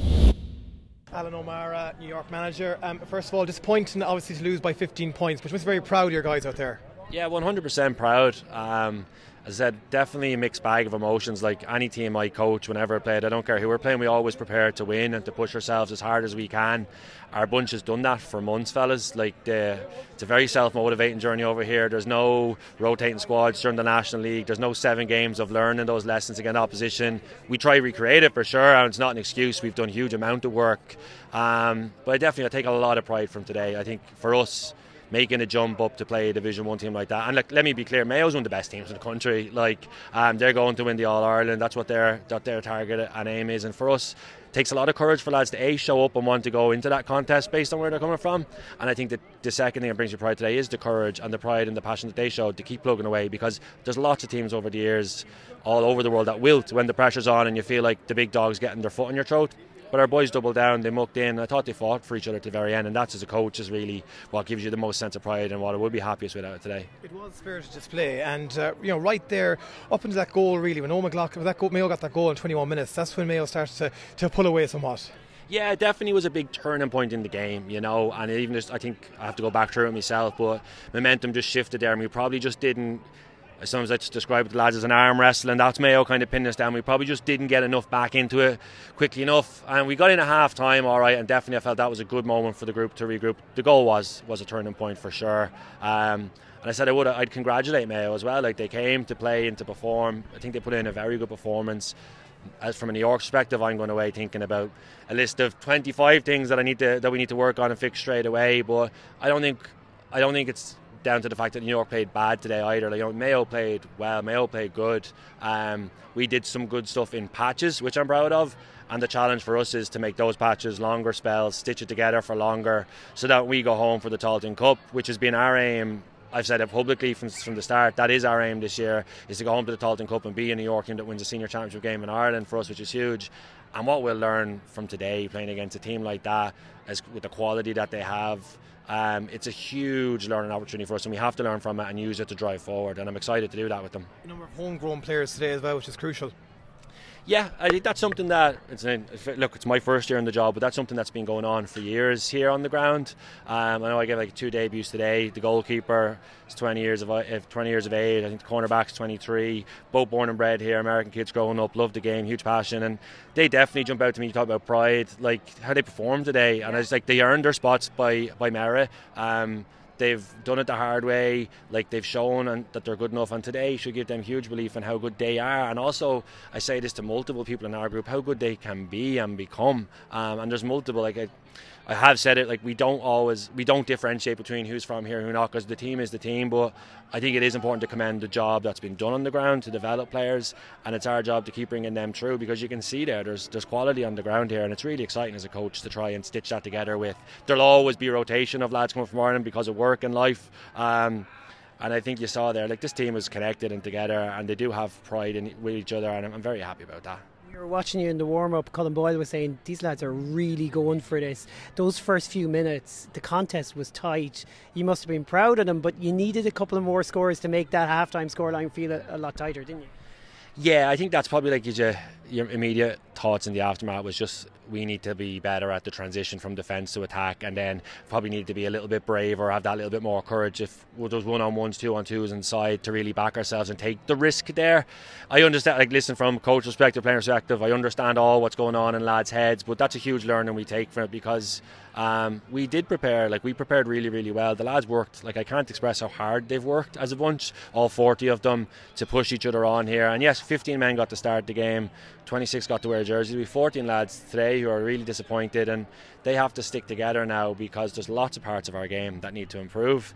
Alan O'Mara, New York manager. First of all, disappointing obviously to lose by 15 points, but you must be very proud of your guys out there. Yeah, 100% proud. As I said, definitely a mixed bag of emotions. Like any team I coach, whenever I played, I don't care who we're playing, we always prepare to win and to push ourselves as hard as we can. Our bunch has done that for months, fellas. It's a very self-motivating journey over here. There's no rotating squads during the National League. There's no 7 games of learning those lessons against opposition. We try to recreate it for sure, and it's not an excuse. We've done a huge amount of work. But I take a lot of pride from today. I think for us, making a jump up to play a Division 1 team like that, and let me be clear, Mayo's one of the best teams in the country. They're going to win the All-Ireland. That's what their target and aim is. And for us, it takes a lot of courage for lads to show up and want to go into that contest based on where they're coming from. And I think that the second thing that brings you pride today is the courage and the pride and the passion that they showed to keep plugging away, because there's lots of teams over the years all over the world that wilt when the pressure's on and you feel like the big dog's getting their foot in your throat. But our boys doubled down, they mucked in. I thought they fought for each other to the very end, and that's, as a coach, is really what gives you the most sense of pride and what I would be happiest with out of today. It was a spirited display, and right there up into that goal, really, when Mayo got that goal in 21 minutes, that's when Mayo started to pull away somewhat. Yeah, it definitely was a big turning point in the game, and even just, I think I have to go back through it myself, but momentum just shifted there, and we probably just didn't. Sometimes I just describe the lads as an arm wrestle, and that's Mayo kind of pinned us down. We probably just didn't get enough back into it quickly enough, and we got in at half time all right, and definitely I felt that was a good moment for the group to regroup. The goal was a turning point for sure, and I said I'd congratulate Mayo as well. They came to play and to perform. I think they put in a very good performance. As from a New York perspective, I'm going away thinking about a list of 25 things that we need to work on and fix straight away, but I don't think it's down to the fact that New York played bad today either. Mayo played well, Mayo played good. We did some good stuff in patches, which I'm proud of, and the challenge for us is to make those patches longer spells, stitch it together for longer, so that we go home for the Tailteann Cup, which has been our aim. I've said it publicly from the start, that is our aim this year, is to go home to the Tailteann Cup and be a New York team that wins a senior championship game in Ireland for us, which is huge. And what we'll learn from today, playing against a team like that, with the quality that they have, it's a huge learning opportunity for us, and we have to learn from it and use it to drive forward, and I'm excited to do that with them. A number of homegrown players today as well, which is crucial. Yeah, I think that's something that it's my first year in the job, but that's something that's been going on for years here on the ground. I know I gave like 2 debuts today. The goalkeeper is 20 years of age. I think the cornerback's 23. Both born and bred here, American kids growing up, love the game, huge passion, and they definitely jump out to me. You talk about pride, like how they performed today, and it's like they earned their spots by merit. They've done it the hard way, like they've shown that they're good enough, and today should give them huge belief in how good they are. And also, I say this to multiple people in our group, how good they can be and become. And there's multiple, like I have said it, like we don't differentiate between who's from here and who not, because the team is the team. But I think it is important to commend the job that's been done on the ground to develop players, and it's our job to keep bringing them through, because you can see there's quality on the ground here, and it's really exciting as a coach to try and stitch that together. There'll always be rotation of lads coming from Ireland because of work and life, and I think you saw there, like this team is connected and together, and they do have pride with each other, and I'm very happy about that. We were watching you in the warm-up. Colin Boyle was saying these lads are really going for this. Those first few minutes, the contest was tight. You must have been proud of them, but you needed a couple of more scores to make that half-time scoreline feel a lot tighter, didn't you? Yeah, I think that's probably like your immediate thoughts in the aftermath was just we need to be better at the transition from defence to attack, and then probably need to be a little bit braver, have that little bit more courage if there's 1-on-1s, 2-on-2s inside to really back ourselves and take the risk there. I understand, like listen, from coach perspective, player perspective, I understand all what's going on in lads' heads, but that's a huge learning we take from it, because we did prepare, like we prepared really, really well. The lads worked, like I can't express how hard they've worked as a bunch, all 40 of them, to push each other on here. And yes, 15 men got to start the game, 26 got to wear jerseys. We have 14 lads today who are really disappointed, and they have to stick together now because there's lots of parts of our game that need to improve.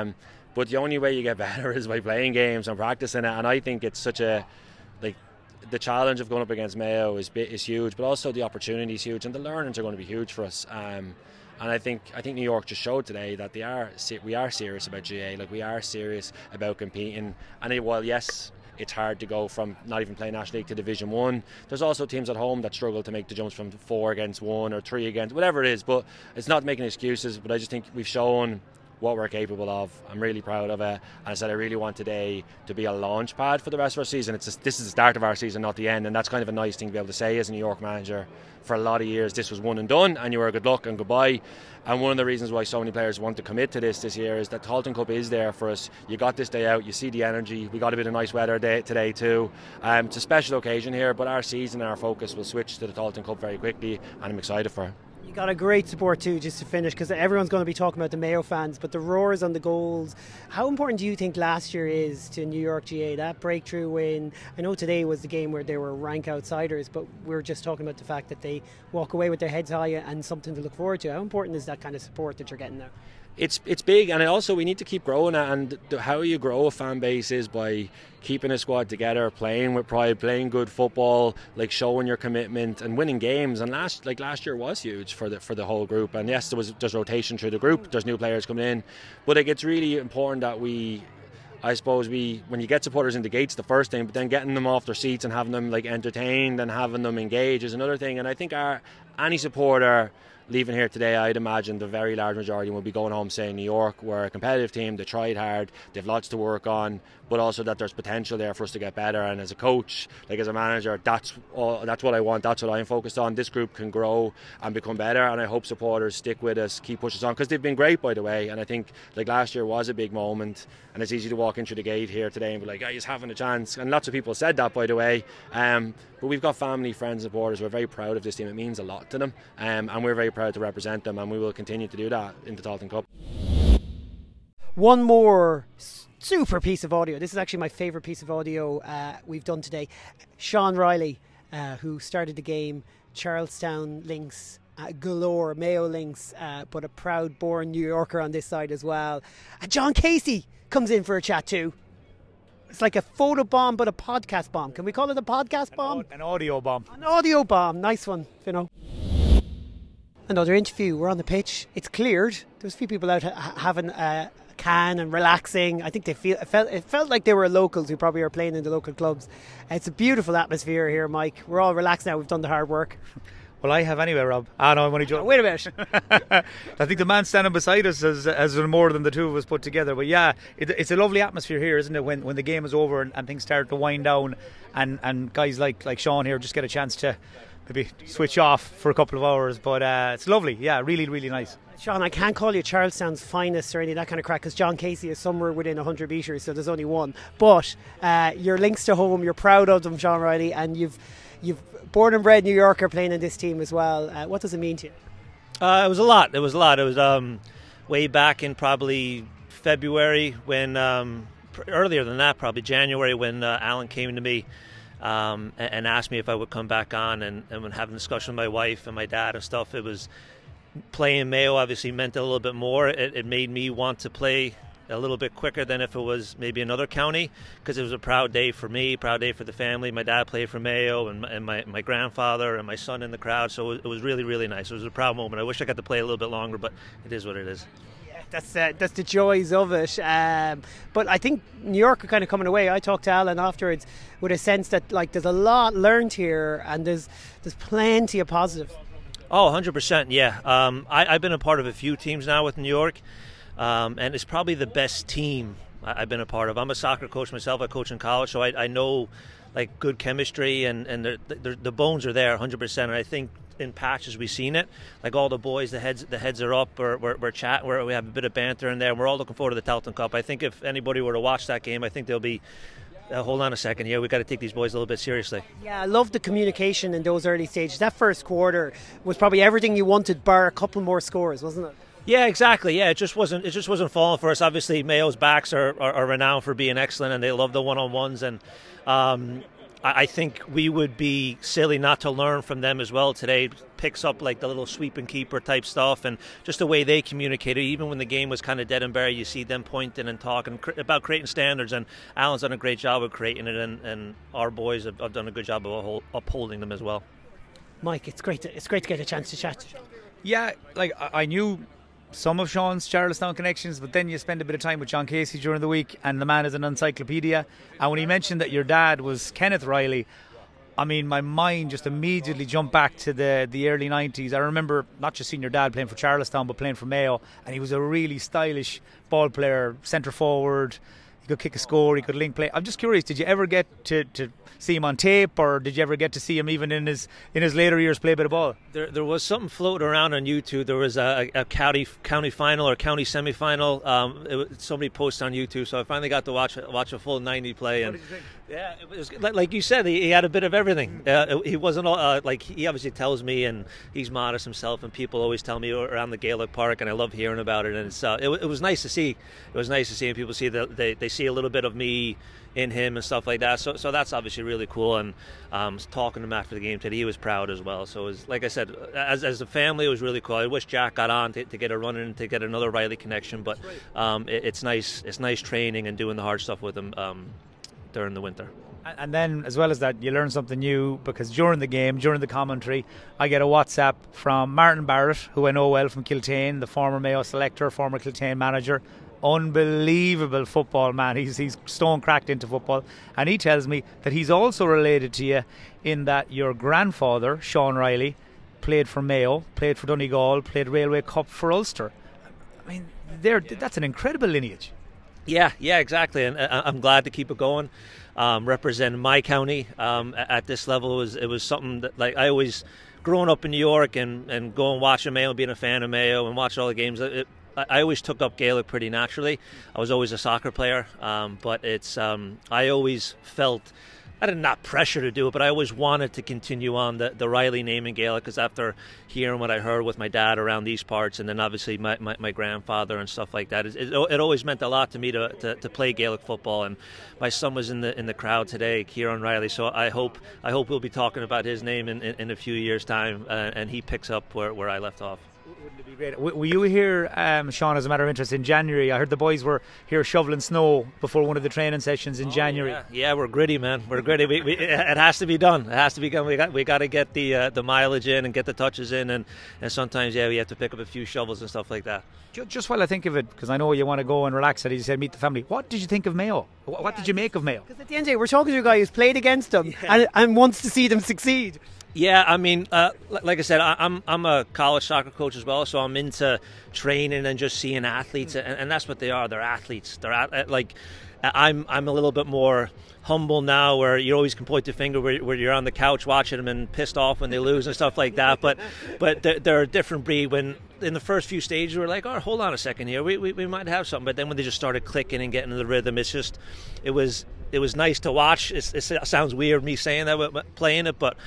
But the only way you get better is by playing games and practicing it, and I think it's such a, like, the challenge of going up against Mayo is huge, but also the opportunity is huge, and the learnings are going to be huge for us. And I think New York just showed today that we are serious about GA, like we are serious about competing. And while yes, it's hard to go from not even playing National League to Division 1, there's also teams at home that struggle to make the jumps from 4 against 1 or 3 against whatever it is. But it's not making excuses, but I just think we've shown what we're capable of. I'm really proud of it, and I said I really want today to be a launch pad for the rest of our season. This is the start of our season, not the end, and that's kind of a nice thing to be able to say as a New York manager. For a lot of years this was one and done, and you were good luck and goodbye. And one of the reasons why so many players want to commit to this year is that Tailteann Cup is there for us. You got this day out, you see the energy, we got a bit of nice weather today too. It's a special occasion here, but our season and our focus will switch to the Tailteann Cup very quickly, and I'm excited for it. You got a great support too, just to finish, because everyone's going to be talking about the Mayo fans, but the roars on the goals. How important do you think last year is to New York GA, that breakthrough win? I know today was the game where they were rank outsiders, but we're just talking about the fact that they walk away with their heads high and something to look forward to. How important is that kind of support that you're getting now? It's big, and also we need to keep growing it, and how you grow a fan base is by keeping a squad together, playing with pride, playing good football, like showing your commitment and winning games. And last year was huge for the whole group, and yes, there's rotation through the group, there's new players coming in, but like, it's really important that when you get supporters in the gates, the first thing, but then getting them off their seats and having them like entertained and having them engaged is another thing. And I think any supporter leaving here today, I'd imagine the very large majority will be going home saying New York were a competitive team, they tried hard, they've lots to work on, but also that there's potential there for us to get better. And as a coach, like as a manager, that's what I want, that's what I'm focused on. This group can grow and become better, and I hope supporters stick with us, keep pushing us on, because they've been great, by the way. And I think like last year was a big moment, and it's easy to walk in through the gate here today and be like, he's having a chance, and lots of people said that, by the way. But we've got family, friends, supporters. We're very proud of this team. It means a lot to them, and we're very proud to represent them, and we will continue to do that in the Tailteann Cup. One more super piece of audio. This is actually my favourite piece of audio we've done today. Sean Riley, who started the game, Charlestown Lynx galore, Mayo Lynx, but a proud born New Yorker on this side as well. John Casey comes in for a chat too. It's like a photo bomb, but a podcast bomb. Can we call it a podcast bomb? An audio bomb. An audio bomb. Nice one, Finno. Another interview. We're on the pitch. It's cleared. There's a few people out having a can and relaxing. I think it felt like they were locals who probably are playing in the local clubs. It's a beautiful atmosphere here, Mike. We're all relaxed now. We've done the hard work. Well, I have anyway, Rob. No, I'm only joking. Wait a minute. I think the man standing beside us has done more than the two of us put together. But yeah, it's a lovely atmosphere here, isn't it? When the game is over and things start to wind down, and guys like Sean here just get a chance to maybe switch off for a couple of hours. But it's lovely. Yeah, really, really nice. Sean, I can't call you Charlestown's finest or any of that kind of crack because John Casey is somewhere within 100 metres, so there's only one. But your links to home, you're proud of them, Sean Riley, and you've born and bred New Yorker playing in this team as well. What does it mean to you? It was a lot. It was way back in probably February when, earlier than that, probably January, when Alan came to me and asked me if I would come back on, and when having a discussion with my wife and my dad and stuff, it was playing Mayo obviously meant a little bit more. It made me want to play a little bit quicker than if it was maybe another county, because it was a proud day for me, proud day for the family. My dad played for Mayo, and my grandfather and my son in the crowd, so it was really, really nice. It was a proud moment. I wish I got to play a little bit longer, but it is what it is. Yeah, that's the joys of it. But I think New York are kind of coming away. I talked to Alan afterwards with a sense that like there's a lot learned here, and there's plenty of positive. Oh, 100%, yeah. I've been a part of a few teams now with New York. And it's probably the best team I've been a part of. I'm a soccer coach myself. I coach in college, so I know like good chemistry, and the bones are there 100%. And I think in patches we've seen it. Like all the boys, the heads are up. We're chatting. We have a bit of banter in there, and we're all looking forward to the Tailteann Cup. I think if anybody were to watch that game, I think they'll be. Hold on a second here. We've got to take these boys a little bit seriously. Yeah, I love the communication in those early stages. That first quarter was probably everything you wanted, bar a couple more scores, wasn't it? Yeah, exactly. Yeah, it just wasn't falling for us. Obviously, Mayo's backs are renowned for being excellent, and they love the one-on-ones. And I think we would be silly not to learn from them as well today. Picks up like the little sweep and keeper type stuff, and just the way they communicated. Even when the game was kind of dead and buried, you see them pointing and talking about creating standards. And Alan's done a great job of creating it, and our boys have done a good job of upholding them as well. Mike, it's great to get a chance to chat. Yeah, like I knew some of Sean's Charlestown connections, but then you spend a bit of time with John Casey during the week, and the man is an encyclopedia. And when he mentioned that your dad was Kenneth Riley, I mean, my mind just immediately jumped back to the early 90s. I remember not just seeing your dad playing for Charlestown, but playing for Mayo, and he was a really stylish ball player, centre forward. He could kick a score, he could link play. I'm just curious, did you ever get to see him on tape, or did you ever get to see him even in his later years play a bit of ball? There was something floating around on YouTube. There was a county final or county semi-final. Somebody posted on YouTube, so I finally got to watch a full 90 play. And what did you think? Yeah, it was like you said. He had a bit of everything. He wasn't like he obviously tells me, and he's modest himself, and people always tell me around the Gaelic Park, and I love hearing about it. And it's it was nice to see. It was nice to see, and people see that they see a little bit of me in him and stuff like that. So that's obviously really cool. And talking to him after the game today, he was proud as well. So it was, like I said, as a family, it was really cool. I wish Jack got on to get a run in, to get another Riley connection. But it's nice. It's nice training and doing the hard stuff with him during the winter. And then, as well as that, you learn something new, because during the game, during the commentary, I get a WhatsApp from Martin Barrett, who I know well from Kiltane, the former Mayo selector, former Kiltane manager. Unbelievable football man. He's stone cracked into football, and he tells me that he's also related to you in that your grandfather, Sean Riley, played for Mayo, played for Donegal, played Railway Cup for Ulster. I mean, that's an incredible lineage. Yeah, exactly, and I'm glad to keep it going. Representing my county at this level it was something that, like, I always, growing up in New York and going watching Mayo, being a fan of Mayo and watching all the games, I always took up Gaelic pretty naturally. I was always a soccer player, but it's I always felt, I did not pressure to do it, but I always wanted to continue on the Riley name in Gaelic, because after hearing what I heard with my dad around these parts, and then obviously my grandfather and stuff like that, it always meant a lot to me to play Gaelic football. And my son was in the crowd today, Kieran Riley, so I hope we'll be talking about his name in a few years' time, and he picks up where I left off. Wouldn't it be great? Were you here, Sean, as a matter of interest, in January? I heard the boys were here shoveling snow before one of the training sessions in January. Yeah, we're gritty, man. We're gritty. It has to be done. It has to be done. We got to get the mileage in and get the touches in, and sometimes, we have to pick up a few shovels and stuff like that. Just while I think of it, because I know you want to go and relax, as you said, meet the family. What did you think of Mayo? What did you make of Mayo? Because at the end of the day, we're talking to a guy who's played against them and wants to see them succeed. Yeah, I mean, like I said, I'm a college soccer coach as well, so I'm into training and just seeing athletes, and that's what they are. They're athletes. I'm a little bit more humble now, where you always can point the finger where you're on the couch watching them and pissed off when they lose and stuff like that. But they're a different breed. When in the first few stages we're like, oh, hold on a second here, we might have something. But then when they just started clicking and getting into the rhythm, it was nice to watch. It sounds weird me saying that, but playing it, but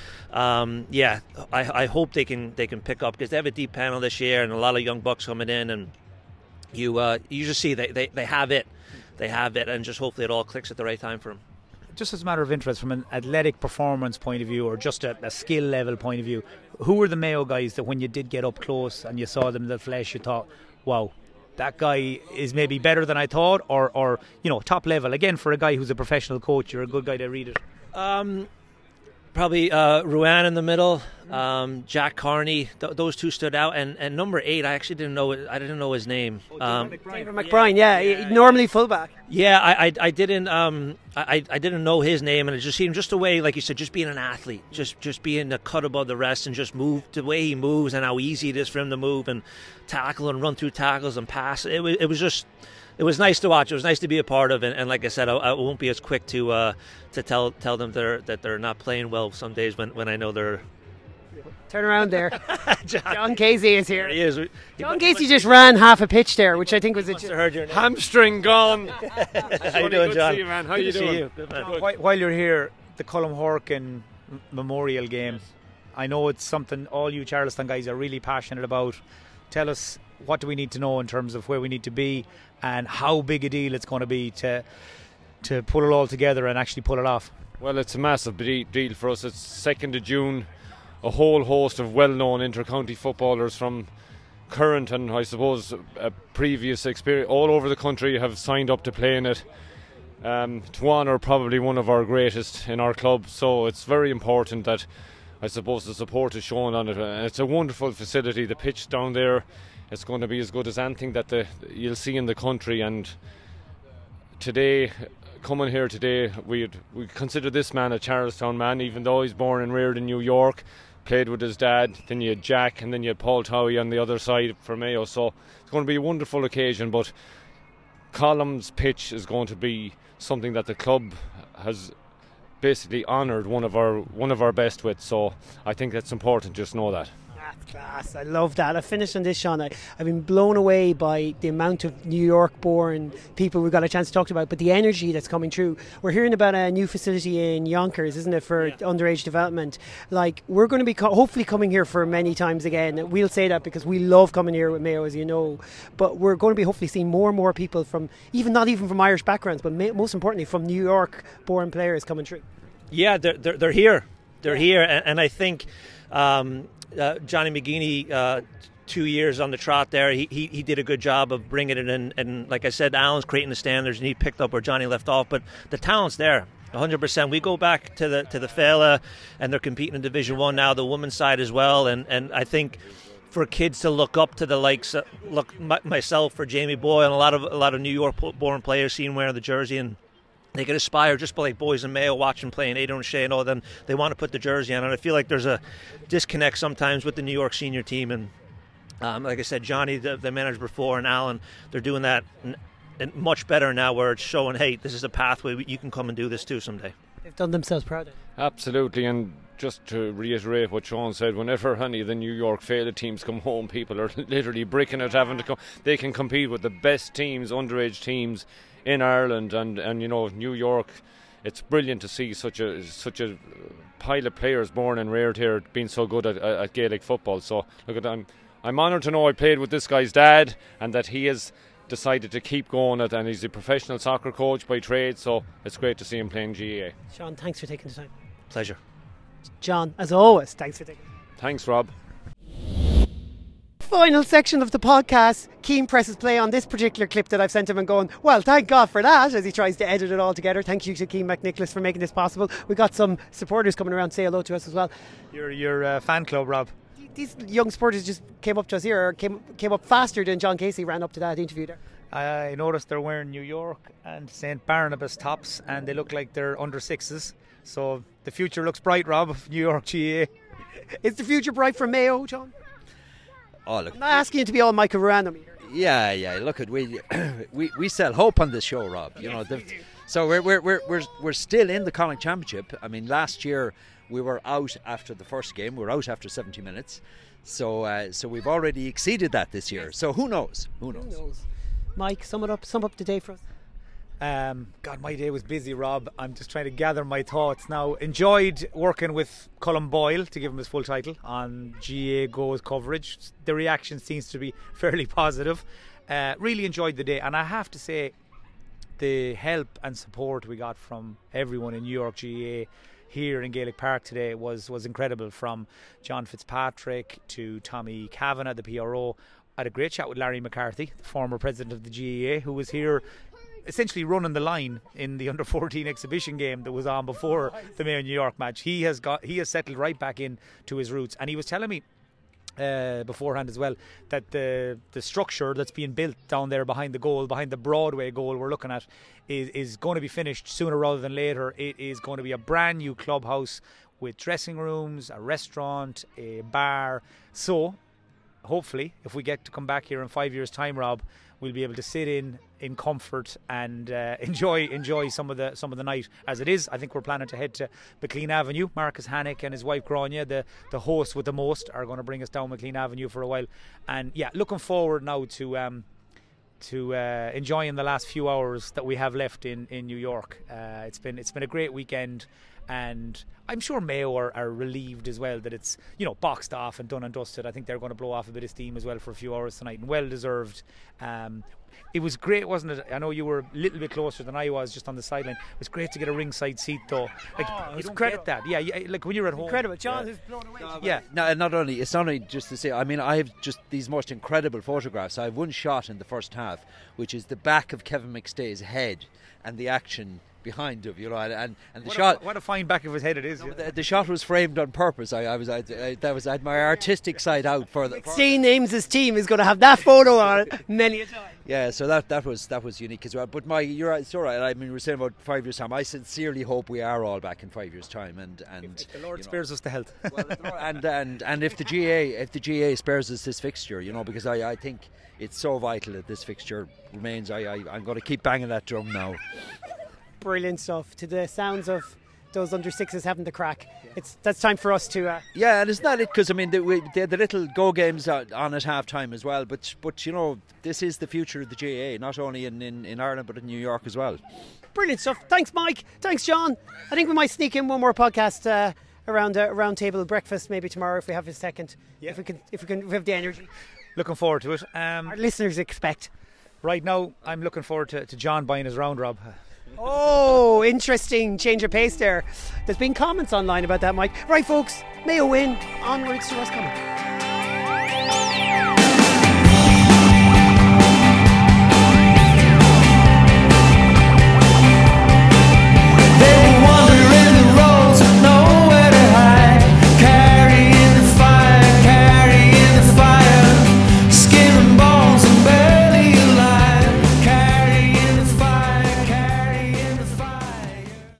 I hope they can pick up, because they have a deep panel this year and a lot of young bucks coming in, and you just see they have it, and just hopefully it all clicks at the right time for them. Just as a matter of interest, from an athletic performance point of view, or just a skill level point of view, who were the Mayo guys that when you did get up close and you saw them in the flesh, you thought, wow, that guy is maybe better than I thought, or top level? Again, for a guy who's a professional coach, you're a good guy to read it. Probably Ruan in the middle, Jack Carney. Those two stood out, and number 8, I actually didn't know. I didn't know his name. David McBride. Yeah, normally fullback. Yeah, I didn't. I didn't know his name, and it just seemed just the way, like you said, just being an athlete, just being a cut above the rest, and just move the way he moves and how easy it is for him to move and tackle and run through tackles and pass. It was nice to watch. It was nice to be a part of, and like I said, I won't be as quick to tell them that they're not playing well some days when I know they're. Turn around there. John Casey is here. He is. John Casey just ran half a pitch there, which I think was a hamstring gone. How you doing, John? Good to see you, man. How you doing? You. Good, man. While you're here, the Cullum Horkin Memorial Game, I know it's something all you Charleston guys are really passionate about. Tell us, what do we need to know in terms of where we need to be, and how big a deal it's going to be to pull it all together and actually pull it off? Well, it's a massive deal for us. It's 2nd of June. A whole host of well-known inter-county footballers from current and, I suppose, a previous experience all over the country have signed up to play in it, to honour probably one of our greatest in our club. So it's very important that, I suppose, the support is shown on it. And it's a wonderful facility. The pitch down there, it's going to be as good as anything that you'll see in the country. And today, coming here today, we consider this man a Charlestown man, even though he's born and reared in New York, played with his dad. Then you had Jack, and then you had Paul Towie on the other side for Mayo. So it's going to be a wonderful occasion. But Cullum's pitch is going to be something that the club has basically honoured one of our best with. So I think that's important. Just know that. That's class. I love that. I finished on this, Sean. I've been blown away by the amount of New York born people we got a chance to talk about, but the energy that's coming through. We're hearing about a new facility in Yonkers, isn't it, for underage development? Like, we're going to be hopefully coming here for many times again. We'll say that because we love coming here with Mayo, as you know, but we're going to be hopefully seeing more and more people from not even from Irish backgrounds, but most importantly from New York born players coming through. Yeah, they're here. They're here, and I think Johnny McGeaney, 2 years on the trot there, he did a good job of bringing it in, and like I said, Alan's creating the standards, and he picked up where Johnny left off, but the talent's there 100%. We go back to the Fela, and they're competing in Division 1 now, the women's side as well, and I think for kids to look up to the likes, myself, for Jamie Boyle, and a lot of New York born players, seeing wearing the jersey, and they could aspire just like boys in Mayo watching playing Aidan O'Shea and all. Then they want to put the jersey on, and I feel like there's a disconnect sometimes with the New York senior team. And like I said, Johnny, the manager before, and Alan, they're doing that and much better now, where it's showing, hey, this is a pathway. You can come and do this too someday. They've done themselves proud. Absolutely, and just to reiterate what Sean said, whenever any of the New York Fela teams come home, people are literally bricking it, having to come. They can compete with the best teams, underage teams in Ireland, and you know, New York. It's brilliant to see such a pile of players born and reared here being so good at Gaelic football. So look, I'm honoured to know I played with this guy's dad, and that he has decided to keep going it, and he's a professional soccer coach by trade. So it's great to see him playing GAA. Sean, thanks for taking the time. Pleasure. John, as always, thanks for taking the time. Thanks, Rob. Final section of the podcast. Keane presses play on this particular clip that I've sent him and going, well, thank God for that, as he tries to edit it all together. Thank you to Keane McNicholas for making this possible. We got some supporters coming around to say hello to us as well. Your fan club, Rob. These young supporters just came up to us here, or came up faster than John Casey ran up to that interview there. I noticed they're wearing New York and St. Barnabas tops, and they look like they're under sixes. So the future looks bright, Rob, of New York GAA. Is the future bright for Mayo, John? Oh, look. I'm not asking you to be all Michael Random here. Yeah. Look, we sell hope on this show, Rob. You know, so we're still in the Connacht Championship. I mean, last year we were out after the first game. We were out after 70 minutes. So we've already exceeded that this year. So who knows? Who knows? Mike, sum up the day for us. God, my day was busy, Rob. I'm just trying to gather my thoughts now. Enjoyed working with Colm Boyle, to give him his full title, on GAA Go's coverage. The reaction seems to be fairly positive. Really enjoyed the day, and I have to say the help and support we got from everyone in New York GAA here in Gaelic Park today was incredible. From John Fitzpatrick to Tommy Kavanagh, the PRO. I had a great chat with Larry McCarthy, the former president of the GAA, who was here essentially running the line in the under-14 exhibition game that was on before the Mayo New York match. He has settled right back in to his roots, and he was telling me beforehand as well that the structure that's being built down there behind the goal, behind the Broadway goal we're looking at, is going to be finished sooner rather than later. It is going to be a brand new clubhouse with dressing rooms, a restaurant, a bar. So hopefully, if we get to come back here in 5 years' time, Rob, we'll be able to sit in comfort and enjoy some of the night as it is. I think we're planning to head to McLean Avenue. Marcus Hannick and his wife Grania, the host with the most, are going to bring us down McLean Avenue for a while. And yeah, looking forward now to enjoying the last few hours that we have left in New York. It's been a great weekend, and I'm sure Mayo are relieved as well that it's, you know, boxed off and done and dusted. I think they're going to blow off a bit of steam as well for a few hours tonight, and well deserved. It was great, wasn't it? I know you were a little bit closer than I was, just on the sideline. It was great to get a ringside seat, though. Like, you don't get that. Yeah, like when you're at home. Incredible. John is blown away. Yeah. No, and it's not only just to say, I mean, I have just these most incredible photographs. I have one shot in the first half, which is the back of Kevin McStay's head and the action behind him, you know, and the shot. What a fine back of his head it is. The shot was framed on purpose. I had my artistic side out for the. McStay names his team is going to have that photo on it many a time. Yeah, so that was unique as well. But you're right. It's all right. I mean, we're saying about 5 years' time. I sincerely hope we are all back in 5 years' time, and if the Lord spares us the health. and if the GAA spares us this fixture, you know, because I think it's so vital that this fixture remains. I'm going to keep banging that drum now. Brilliant stuff. To the sounds of those under sixes having the crack, that's time for us to. Yeah, and it's not it, because I mean they had the little go games on at half time as well. But you know, this is the future of the GAA, not only in Ireland but in New York as well. Brilliant stuff. Thanks, Mike. Thanks, John. I think we might sneak in one more podcast around a round table breakfast maybe tomorrow if we have a second. Yeah. If we have the energy. Looking forward to it. Our listeners expect. Right now, I'm looking forward to John buying his round, Rob. Oh, interesting change of pace there. There's been comments online about that, Mike. Right, folks, Mayo win. Onwards to Roscommon.